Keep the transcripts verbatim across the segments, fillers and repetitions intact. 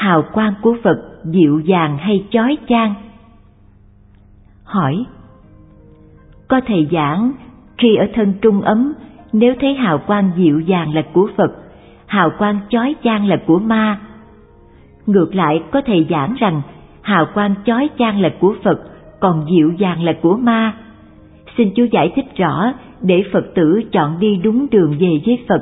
hào quang của Phật dịu dàng hay chói chang? Hỏi: có thầy giảng khi ở thân trung ấm, nếu thấy hào quang dịu dàng là của Phật, hào quang chói chang là của ma. Ngược lại, có thầy giảng rằng hào quang chói chang là của Phật, còn dịu dàng là của ma. Xin chú giải thích rõ để Phật tử chọn đi đúng đường về với Phật.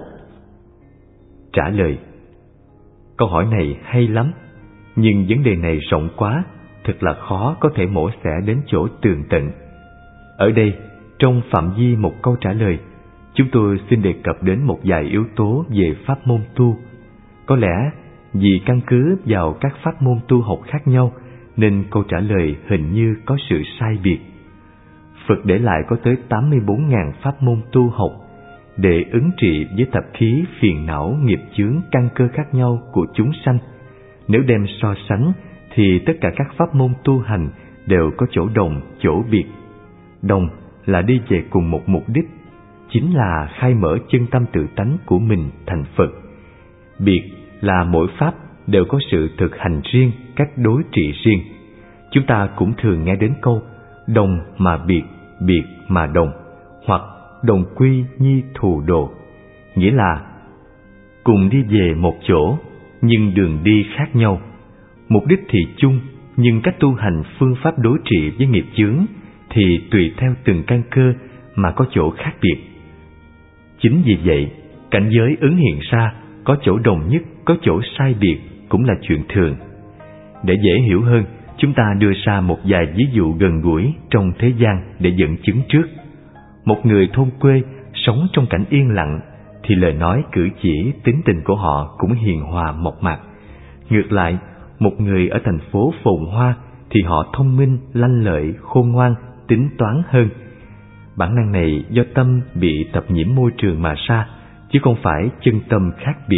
Trả lời: câu hỏi này hay lắm, nhưng vấn đề này rộng quá, thật là khó có thể mổ xẻ đến chỗ tường tận. Ở đây, trong phạm vi một câu trả lời, chúng tôi xin đề cập đến một vài yếu tố về pháp môn tu. Có lẽ vì căn cứ vào các pháp môn tu học khác nhau nên câu trả lời hình như có sự sai biệt. Phật để lại có tới tám mươi bốn nghìn pháp môn tu học để ứng trị với tập khí phiền não, nghiệp chướng, căn cơ khác nhau của chúng sanh. Nếu đem so sánh thì tất cả các pháp môn tu hành đều có chỗ đồng, chỗ biệt. Đồng là đi về cùng một mục đích, chính là khai mở chân tâm tự tánh của mình thành Phật. Biệt là mỗi pháp đều có sự thực hành riêng, cách đối trị riêng. Chúng ta cũng thường nghe đến câu đồng mà biệt, biệt mà đồng, hoặc đồng quy nhi thù đồ, nghĩa là cùng đi về một chỗ nhưng đường đi khác nhau. Mục đích thì chung, nhưng cách tu hành, phương pháp đối trị với nghiệp chướng thì tùy theo từng căn cơ mà có chỗ khác biệt. Chính vì vậy, cảnh giới ứng hiện ra có chỗ đồng nhất, có chỗ sai biệt cũng là chuyện thường. Để dễ hiểu hơn, chúng ta đưa ra một vài ví dụ gần gũi trong thế gian để dẫn chứng trước. Một người thôn quê sống trong cảnh yên lặng thì lời nói cử chỉ, tính tình của họ cũng hiền hòa mộc mạc. Ngược lại, một người ở thành phố phồn hoa thì họ thông minh, lanh lợi, khôn ngoan, tính toán hơn. Bản năng này do tâm bị tập nhiễm môi trường mà ra, chứ không phải chân tâm khác biệt.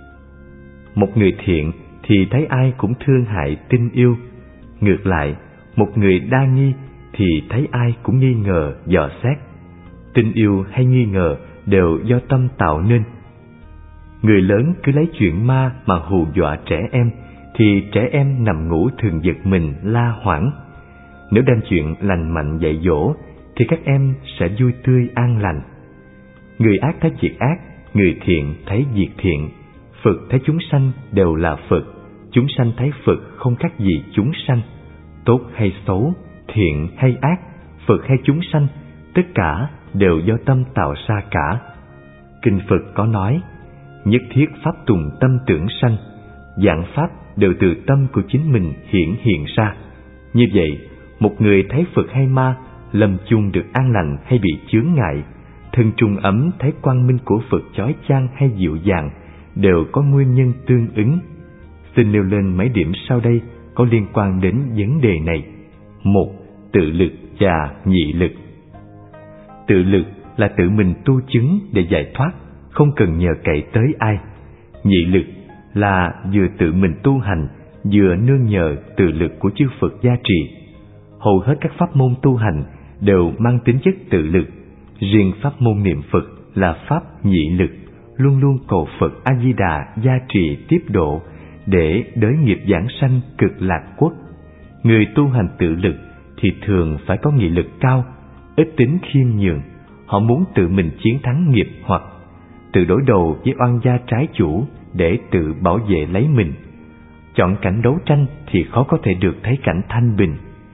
Một người thiện thì thấy ai cũng thương hại, tin yêu. Ngược lại, một người đa nghi thì thấy ai cũng nghi ngờ, dò xét. Tin yêu hay nghi ngờ đều do tâm tạo nên. Người lớn cứ lấy chuyện ma mà hù dọa trẻ em thì trẻ em nằm ngủ thường giật mình, la hoảng. Nếu đem chuyện lành mạnh dạy dỗ thì các em sẽ vui tươi an lành. Người ác thấy việc ác, người thiện thấy việc thiện. Phật thấy chúng sanh đều là Phật, chúng sanh thấy Phật không khác gì chúng sanh. Tốt hay xấu, thiện hay ác, Phật hay chúng sanh, tất cả đều do tâm tạo ra cả. Kinh Phật có nói: nhất thiết pháp tùng tâm tưởng sanh. Vạn pháp đều từ tâm của chính mình hiển hiện ra. Như vậy, một người thấy Phật hay ma, lâm chung được an lành hay bị chướng ngại, thân trung ấm thấy quang minh của Phật chói chang hay dịu dàng, đều có nguyên nhân tương ứng. Xin nêu lên mấy điểm sau đây có liên quan đến vấn đề này. Một, tự lực và nhị lực. Tự lực là tự mình tu chứng để giải thoát, không cần nhờ cậy tới ai. Nhị lực là vừa tự mình tu hành, vừa nương nhờ tự lực của chư Phật gia trì. Hầu hết các pháp môn tu hành đều mang tính chất tự lực. Riêng pháp môn niệm Phật là pháp nhị lực, luôn luôn cầu Phật A-di-đà gia trì tiếp độ để đới nghiệp giảng sanh cực lạc quốc. Người tu hành tự lực thì thường phải có nghị lực cao, ít tính khiêm nhường. Họ muốn tự mình chiến thắng nghiệp hoặc tự đối đầu với oan gia trái chủ để tự bảo vệ lấy mình. Chọn cảnh đấu tranh thì khó có thể được thấy cảnh thanh bình.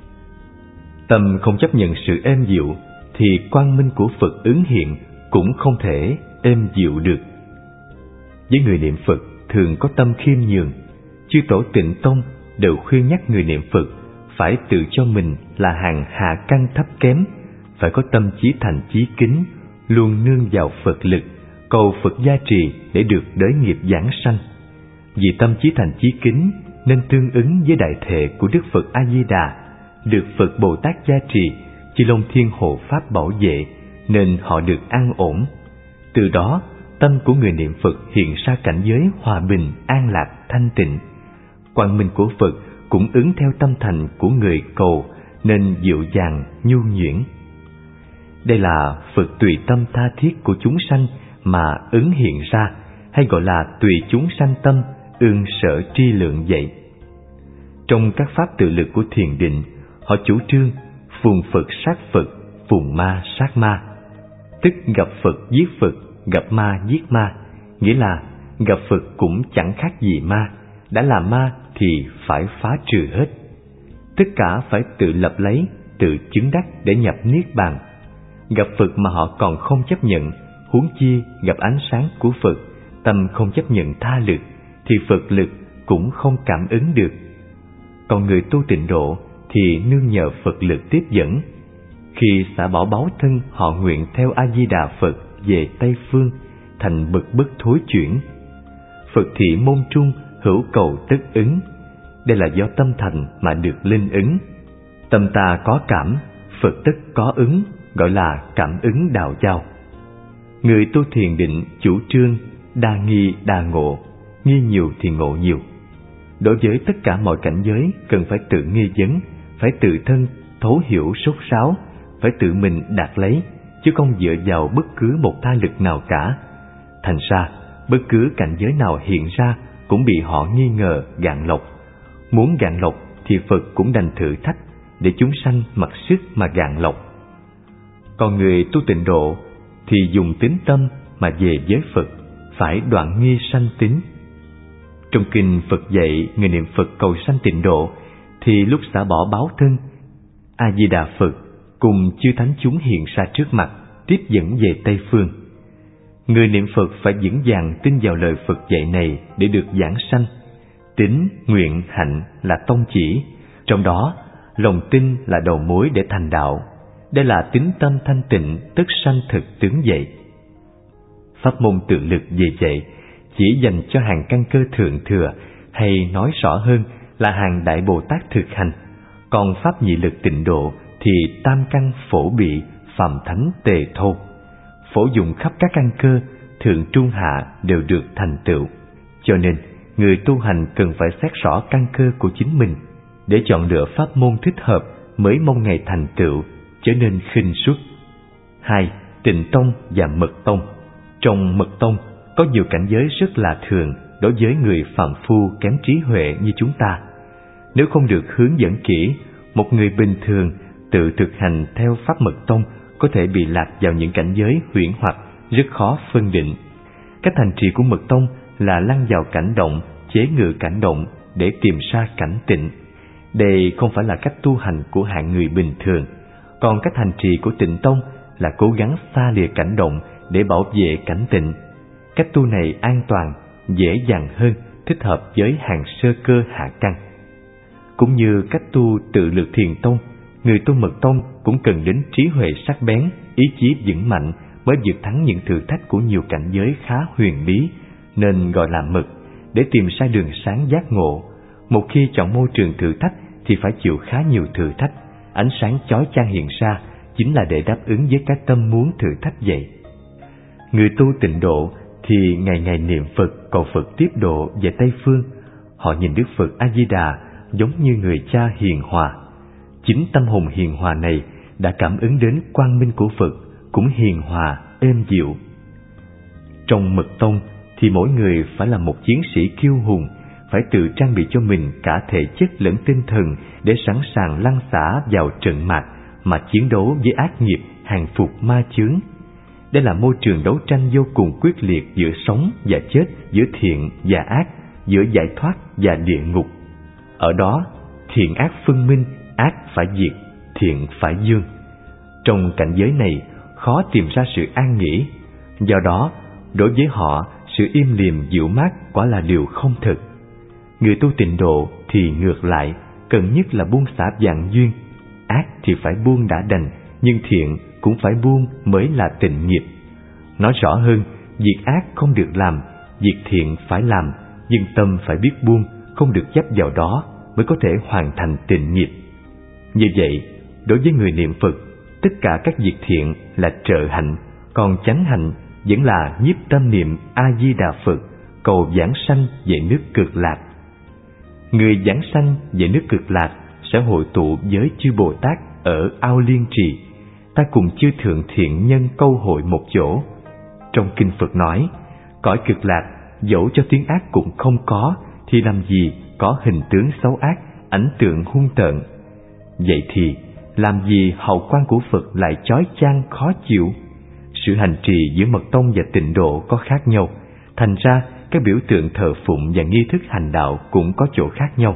Tâm không chấp nhận sự êm dịu thì quang minh của Phật ứng hiện cũng không thể êm dịu được. Với người niệm Phật thường có tâm khiêm nhường, chư tổ Tịnh Tông đều khuyên nhắc người niệm Phật phải tự cho mình là hàng hạ căn thấp kém, phải có tâm chí thành chí kính, luôn nương vào Phật lực, cầu Phật gia trì để được đới nghiệp giảng sanh. Vì tâm chí thành chí kính nên tương ứng với đại thệ của Đức Phật A-di-đà, được Phật Bồ Tát gia trì, chư Long Thiên hộ pháp bảo vệ, nên họ được an ổn. Từ đó, tâm của người niệm Phật hiện ra cảnh giới hòa bình, an lạc, thanh tịnh. Quang minh của Phật cũng ứng theo tâm thành của người cầu, nên dịu dàng, nhu nhuyễn. Đây là Phật tùy tâm tha thiết của chúng sanh mà ứng hiện ra, hay gọi là tùy chúng sanh tâm ương sở tri lượng vậy. Trong các pháp tự lực của thiền định, họ chủ trương phùng Phật sát Phật, phùng ma sát ma, tức gặp Phật giết Phật, gặp ma giết ma, nghĩa là gặp Phật cũng chẳng khác gì ma, đã là ma thì phải phá trừ hết. Tất cả phải tự lập lấy, tự chứng đắc để nhập niết bàn. Gặp Phật mà họ còn không chấp nhận, huống chi gặp ánh sáng của Phật, tâm không chấp nhận tha lực, thì Phật lực cũng không cảm ứng được. Còn người tu tịnh độ thì nương nhờ Phật lực tiếp dẫn. Khi xả bỏ báu thân, họ nguyện theo A-di-đà Phật về Tây Phương, thành bậc bất thối chuyển. Phật thị môn trung, hữu cầu tất ứng. Đây là do tâm thành mà được linh ứng. Tâm ta có cảm, Phật tất có ứng, gọi là cảm ứng đào giao. Người tu thiền định chủ trương đa nghi đa ngộ, nghi nhiều thì ngộ nhiều. Đối với tất cả mọi cảnh giới cần phải tự nghi vấn, phải tự thân thấu hiểu sốt sáo, phải tự mình đạt lấy, chứ không dựa vào bất cứ một tha lực nào cả. Thành ra, bất cứ cảnh giới nào hiện ra cũng bị họ nghi ngờ gạn lọc. Muốn gạn lọc thì Phật cũng đành thử thách để chúng sanh mặc sức mà gạn lọc. Còn người tu tịnh độ thì dùng tín tâm mà về với Phật, phải đoạn nghi sanh tín. Trong kinh Phật dạy người niệm Phật cầu sanh tịnh độ thì lúc xả bỏ báo thân, A-di-đà Phật cùng chư thánh chúng hiện ra trước mặt, tiếp dẫn về Tây Phương. Người niệm Phật phải vững vàng tin vào lời Phật dạy này để được giảng sanh. Tín, nguyện, hạnh là tông chỉ, trong đó lòng tin là đầu mối để thành đạo. Đây là tín tâm thanh tịnh tức sanh thực tướng vậy. Pháp môn tự lực về vậy chỉ dành cho hàng căn cơ thượng thừa, hay nói rõ hơn là hàng đại Bồ Tát thực hành. Còn pháp nhị lực tịnh độ thì tam căn phổ bị, phàm thánh tề thô. Phổ dụng khắp các căn cơ, thượng trung hạ đều được thành tựu. Cho nên, người tu hành cần phải xét rõ căn cơ của chính mình, để chọn lựa pháp môn thích hợp mới mong ngày thành tựu, trở nên khinh suất. Hai, Tịnh tông và Mật tông. Trong Mật tông có nhiều cảnh giới rất là thường đối với người phàm phu kém trí huệ như chúng ta. Nếu không được hướng dẫn kỹ, một người bình thường tự thực hành theo pháp Mật tông có thể bị lạc vào những cảnh giới huyễn hoặc rất khó phân định. Cách hành trì của Mật tông là lăn vào cảnh động, chế ngự cảnh động để tìm ra cảnh tịnh. Đây không phải là cách tu hành của hạng người bình thường. Còn cách hành trì của Tịnh tông là cố gắng xa lìa cảnh động để bảo vệ cảnh tịnh. Cách tu này an toàn, dễ dàng hơn, thích hợp với hàng sơ cơ hạ căn. Cũng như cách tu tự lực thiền tông, người tu Mật tông cũng cần đến trí huệ sắc bén, ý chí vững mạnh mới vượt thắng những thử thách của nhiều cảnh giới khá huyền bí, nên gọi là mật, để tìm ra đường sáng giác ngộ. Một khi chọn môi trường thử thách thì phải chịu khá nhiều thử thách. Ánh sáng chói chang hiện ra chính là để đáp ứng với cái tâm muốn thử thách vậy. Người tu tịnh độ thì ngày ngày niệm Phật cầu Phật tiếp độ về Tây Phương. Họ nhìn Đức Phật A-di-đà giống như người cha hiền hòa. Chính tâm hồn hiền hòa này đã cảm ứng đến quang minh của Phật, cũng hiền hòa, êm dịu. Trong Mật tông thì mỗi người phải là một chiến sĩ kiêu hùng, phải tự trang bị cho mình cả thể chất lẫn tinh thần để sẵn sàng lăn xả vào trận mạc mà chiến đấu với ác nghiệp, hàng phục ma chướng. Đây là môi trường đấu tranh vô cùng quyết liệt giữa sống và chết, giữa thiện và ác, giữa giải thoát và địa ngục. Ở đó, thiện ác phân minh, ác phải diệt, thiện phải dương. Trong cảnh giới này, khó tìm ra sự an nghỉ. Do đó, đối với họ, sự im lìm dịu mát quả là điều không thực. Người tu tịnh độ thì ngược lại, cần nhất là buông xả vạn duyên. Ác thì phải buông đã đành, nhưng thiện cũng phải buông mới là tịnh nghiệp. Nói rõ hơn, việc ác không được làm, việc thiện phải làm, nhưng tâm phải biết buông, không được chấp vào đó mới có thể hoàn thành tịnh nghiệp. Như vậy, đối với người niệm Phật, tất cả các việc thiện là trợ hạnh, còn chánh hạnh vẫn là nhiếp tâm niệm A-di-đà Phật, cầu giảng sanh về nước Cực Lạc. Người giảng sanh về nước Cực Lạc sẽ hội tụ với chư Bồ Tát ở Ao Liên Trì. Ta cùng chư thượng thiện nhân câu hội một chỗ. Trong kinh Phật nói, cõi Cực Lạc dẫu cho tiếng ác cũng không có, thì làm gì có hình tướng xấu ác, ảnh tượng hung tợn. Vậy thì làm gì hào quang của Phật lại chói chang khó chịu? Sự hành trì giữa mật tông và tịnh độ có khác nhau, thành ra các biểu tượng thờ phụng và nghi thức hành đạo cũng có chỗ khác nhau.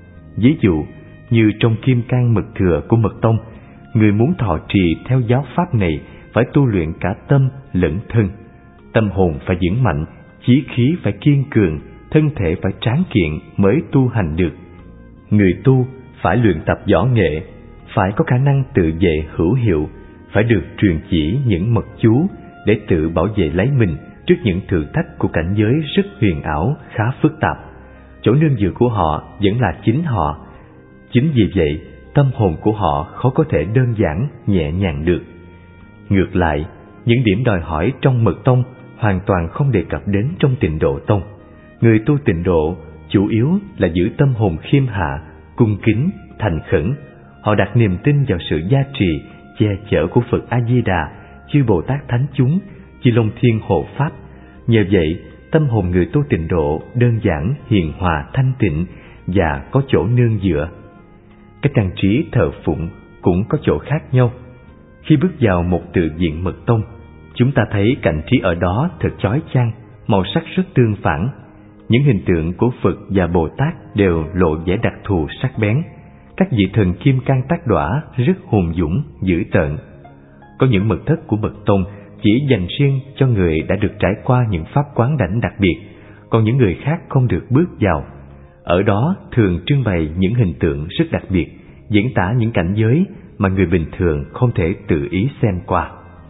Ví dụ như trong Kim Cang Mật Thừa của mật tông, người muốn thọ trì theo giáo pháp này phải tu luyện cả tâm lẫn thân. Tâm hồn phải vững mạnh, chí khí phải kiên cường, thân thể phải tráng kiện mới tu hành được. Người tu phải luyện tập võ nghệ, phải có khả năng tự vệ hữu hiệu, phải được truyền chỉ những mật chú để tự bảo vệ lấy mình trước những thử thách của cảnh giới rất huyền ảo, khá phức tạp. Chỗ nương dựa của họ vẫn là chính họ. Chính vì vậy, tâm hồn của họ khó có thể đơn giản, nhẹ nhàng được. Ngược lại, những điểm đòi hỏi trong mật tông hoàn toàn không đề cập đến trong tịnh độ tông. Người tu tịnh độ chủ yếu là giữ tâm hồn khiêm hạ, cung kính, thành khẩn. Họ đặt niềm tin vào sự gia trì, che chở của Phật A-di-đà, chư Bồ Tát Thánh chúng, chư Long Thiên hộ pháp. Nhờ vậy, tâm hồn người tu tịnh độ đơn giản, hiền hòa, thanh tịnh và có chỗ nương dựa. Cách trang trí thờ phụng cũng có chỗ khác nhau. Khi bước vào một tự viện mật tông, chúng ta thấy cảnh trí ở đó thật chói chang, màu sắc rất tương phản. Những hình tượng của Phật và Bồ Tát đều lộ vẻ đặc thù sắc bén. Các vị thần kim cang tác đỏa rất hùng dũng, dữ tợn. Có những mật thất của mật tông chỉ dành riêng cho người đã được trải qua những pháp quán đảnh đặc biệt, còn những người khác không được bước vào. Ở đó thường trưng bày những hình tượng rất đặc biệt, diễn tả những cảnh giới mà người bình thường không thể tự ý xem qua.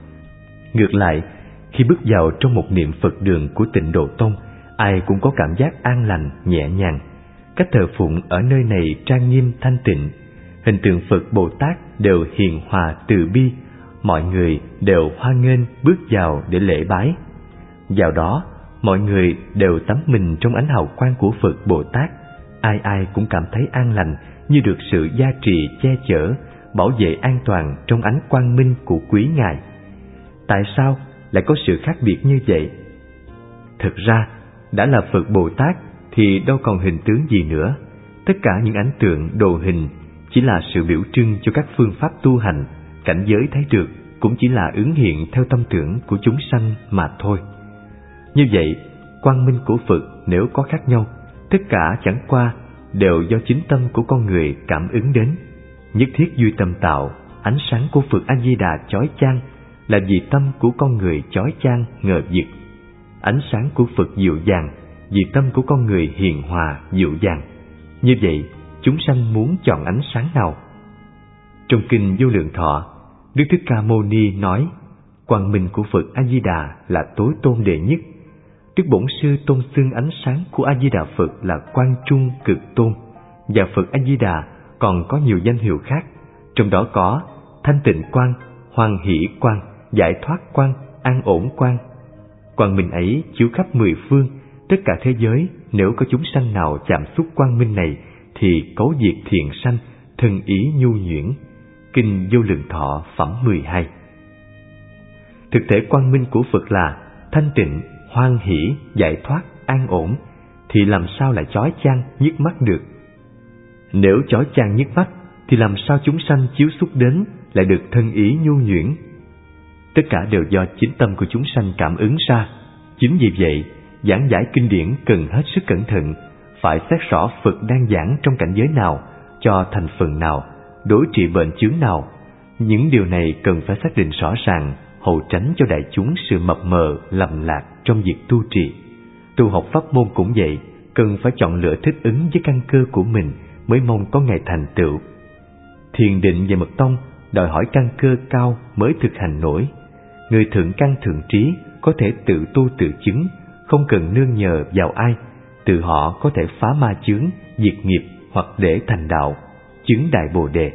Ngược lại, khi bước vào trong một niệm Phật đường của tịnh độ tông, ai cũng có cảm giác an lành, nhẹ nhàng. Cách thờ phụng ở nơi này trang nghiêm thanh tịnh. Hình tượng Phật Bồ Tát đều hiền hòa từ bi, mọi người đều hoan nghênh bước vào để lễ bái. Vào đó, mọi người đều tắm mình trong ánh hào quang của Phật Bồ Tát. Ai ai cũng cảm thấy an lành, như được sự gia trì, che chở, bảo vệ an toàn trong ánh quang minh của quý Ngài. Tại sao lại có sự khác biệt như vậy? Thực ra, đã là Phật Bồ Tát thì đâu còn hình tướng gì nữa. Tất cả những ảnh tượng đồ hình chỉ là sự biểu trưng cho các phương pháp tu hành. Cảnh giới thấy được cũng chỉ là ứng hiện theo tâm tưởng của chúng sanh mà thôi. Như vậy, quang minh của Phật nếu có khác nhau, tất cả chẳng qua đều do chính tâm của con người cảm ứng đến. Nhất thiết duy tâm tạo, ánh sáng của Phật A-di-đà chói chang là vì tâm của con người chói chang ngờ vực. Ánh sáng của Phật dịu dàng vì tâm của con người hiền hòa dịu dàng. Như vậy, chúng sanh muốn chọn ánh sáng nào? Trong kinh Vô Lượng Thọ, Đức Thích Ca Mâu Ni nói, quang minh của Phật A-di-đà là tối tôn đệ nhất. Đức Bổn Sư tôn xưng ánh sáng của A-di-đà Phật là quang trung cực tôn, và Phật A-di-đà còn có nhiều danh hiệu khác, trong đó có thanh tịnh quang, hoan hỷ quang, giải thoát quang, an ổn quang. Quang minh ấy chiếu khắp mười phương, tất cả thế giới, nếu có chúng sanh nào chạm xúc quang minh này thì cấu diệt thiện sanh, thân ý nhu nhuyễn. Kinh Vô Lượng Thọ phẩm mười hai. Thực thể quang minh của Phật là thanh tịnh, hoan hỷ, giải thoát, an ổn, thì làm sao lại chói chang nhức mắt được? Nếu chói chang nhức mắt thì làm sao chúng sanh chiếu xúc đến lại được thân ý nhu nhuyễn? Tất cả đều do chính tâm của chúng sanh cảm ứng ra. Chính vì vậy, giảng giải kinh điển cần hết sức cẩn thận, phải xét rõ Phật đang giảng trong cảnh giới nào, cho thành phần nào, đối trị bệnh chướng nào. Những điều này cần phải xác định rõ ràng, hầu tránh cho đại chúng sự mập mờ, lầm lạc trong việc tu trì. Tu học pháp môn cũng vậy, cần phải chọn lựa thích ứng với căn cơ của mình mới mong có ngày thành tựu. Thiền định và mật tông đòi hỏi căn cơ cao mới thực hành nổi. Người thượng căn thượng trí có thể tự tu tự chứng, không cần nương nhờ vào ai, tự họ có thể phá ma chướng, diệt nghiệp hoặc để thành đạo, chứng đại bồ đề.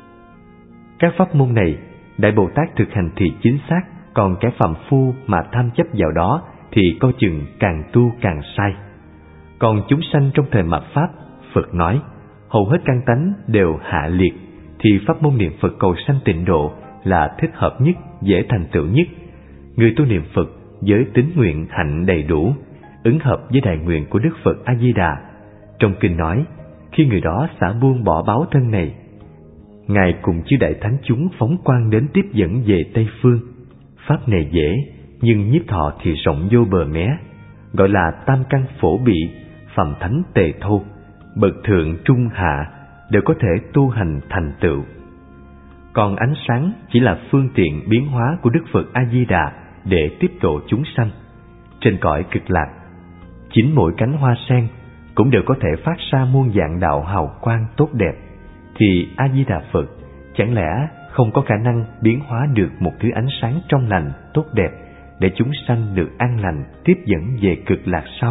Các pháp môn này, Đại Bồ Tát thực hành thì chính xác, còn kẻ phàm phu mà tham chấp vào đó thì coi chừng càng tu càng sai. Còn chúng sanh trong thời mạt Pháp, Phật nói, hầu hết căn tánh đều hạ liệt, thì pháp môn niệm Phật cầu sanh tịnh độ là thích hợp nhất, dễ thành tựu nhất. Người tu niệm Phật với tín nguyện hạnh đầy đủ, ứng hợp với đại nguyện của Đức Phật A-di-đà, Trong kinh nói, khi người đó xả buông bỏ báo thân này, Ngài cùng chư đại thánh chúng phóng quang đến tiếp dẫn về Tây Phương. Pháp này dễ, nhưng nhiếp thọ thì rộng vô bờ mé, gọi là tam căn phổ bị, phàm thánh tề thô, bậc thượng trung hạ đều có thể tu hành thành tựu. Còn ánh sáng chỉ là phương tiện biến hóa của Đức Phật A Di Đà để tiếp độ chúng sanh. Trên cõi cực lạc, chính mỗi cánh hoa sen cũng đều có thể phát ra muôn dạng đạo hào quang tốt đẹp, thì A Di Đà Phật chẳng lẽ không có khả năng biến hóa được một thứ ánh sáng trong lành tốt đẹp để chúng sanh được an lành tiếp dẫn về cực lạc sao?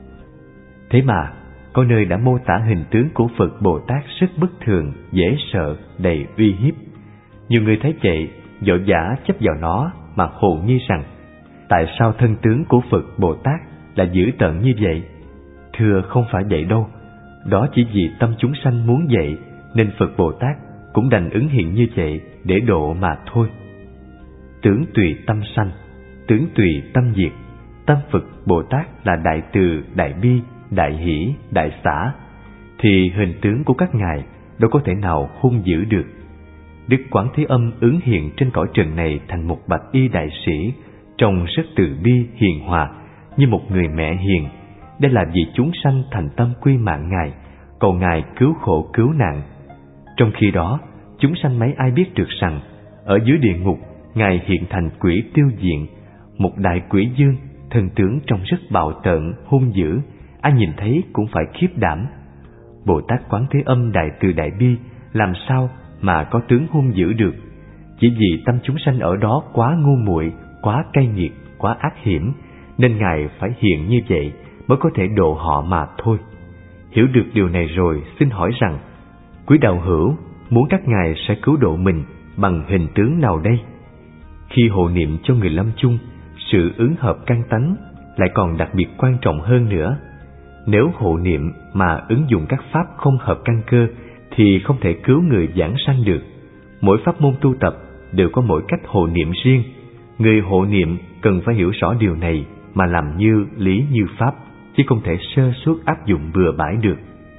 Thế mà có nơi đã mô tả hình tướng của Phật Bồ Tát rất bất thường, dễ sợ, đầy uy hiếp. Nhiều người thấy vậy vội vã chấp vào nó mà hồ nghi rằng tại sao thân tướng của Phật Bồ Tát là dữ tợn như vậy? Thưa, không phải vậy đâu, đó chỉ vì tâm chúng sanh muốn vậy nên Phật Bồ Tát cũng đành ứng hiện như vậy để độ mà thôi. Tướng tùy tâm sanh, tướng tùy tâm diệt. Tâm Phật Bồ Tát là đại từ, đại bi, đại hỷ, đại xả, thì hình tướng của các ngài đâu có thể nào hung dữ được. Đức Quán Thế Âm ứng hiện trên cõi trần này thành một bạch y đại sĩ, trông rất từ bi hiền hòa, như một người mẹ hiền. Đây là vì chúng sanh thành tâm quy mạng ngài, cầu ngài cứu khổ cứu nạn. Trong khi đó, chúng sanh mấy ai biết được rằng ở dưới địa ngục ngài hiện thành quỷ tiêu diện, một đại quỷ dương, thân tướng trông rất bạo tợn hung dữ, ai nhìn thấy cũng phải khiếp đảm. Bồ Tát Quán Thế Âm đại từ đại bi làm sao mà có tướng hung dữ được? Chỉ vì tâm chúng sanh ở đó quá ngu muội, quá cay nghiệt, quá ác hiểm, nên ngài phải hiện như vậy mới có thể độ họ mà thôi. Hiểu được điều này rồi, xin hỏi rằng quý đạo hữu muốn các ngài sẽ cứu độ mình bằng hình tướng nào đây? Khi hộ niệm cho người lâm chung, sự ứng hợp căn tánh lại còn đặc biệt quan trọng hơn nữa. Nếu hộ niệm mà ứng dụng các pháp không hợp căn cơ thì không thể cứu người giảng sanh được. Mỗi pháp môn tu tập đều có mỗi cách hộ niệm riêng. Người hộ niệm cần phải hiểu rõ điều này mà làm như lý như pháp, chứ không thể sơ suất áp dụng bừa bãi được.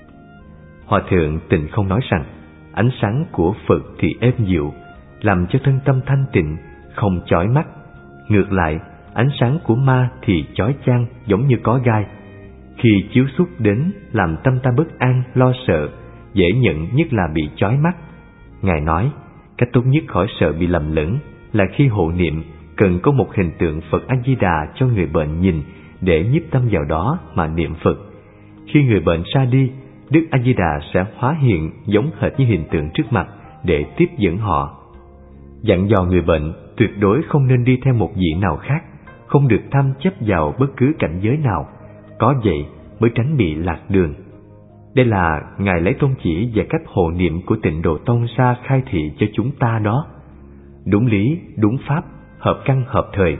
Hòa thượng Tịnh Không nói rằng ánh sáng của Phật thì êm dịu, làm cho thân tâm thanh tịnh, không chói mắt. Ngược lại, ánh sáng của ma thì chói chang, giống như có gai. Khi chiếu xuất đến làm tâm ta bất an, lo sợ, dễ nhận nhất là bị chói mắt. Ngài nói, cách tốt nhất khỏi sợ bị lầm lẫn là khi hộ niệm cần có một hình tượng Phật A Di Đà cho người bệnh nhìn để nhiếp tâm vào đó mà niệm Phật. Khi người bệnh ra đi, Đức A Di Đà sẽ hóa hiện giống hệt như hình tượng trước mặt để tiếp dẫn họ. Dặn dò người bệnh tuyệt đối không nên đi theo một vị nào khác, không được tham chấp vào bất cứ cảnh giới nào, có vậy mới tránh bị lạc đường. Đây là Ngài lấy tôn chỉ về cách hộ niệm của Tịnh Độ Tông ra khai thị cho chúng ta đó. Đúng lý, đúng pháp, hợp căn hợp thời.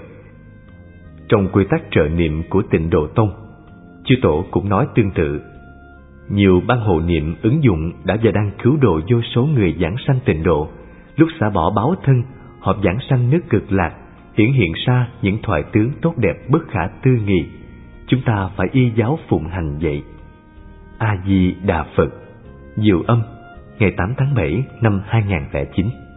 Trong quy tắc trợ niệm của Tịnh Độ Tông, chư tổ cũng nói tương tự. Nhiều ban hộ niệm ứng dụng đã và đang cứu độ vô số người giảng sanh tịnh độ. Lúc xả bỏ báo thân, họ giảng sanh nước cực lạc, hiển hiện ra những thoại tướng tốt đẹp bất khả tư nghị. Chúng ta phải y giáo phụng hành vậy. A Di Đà Phật. Diệu Âm, ngày tám tháng bảy năm hai nghìn không trăm lẻ chín.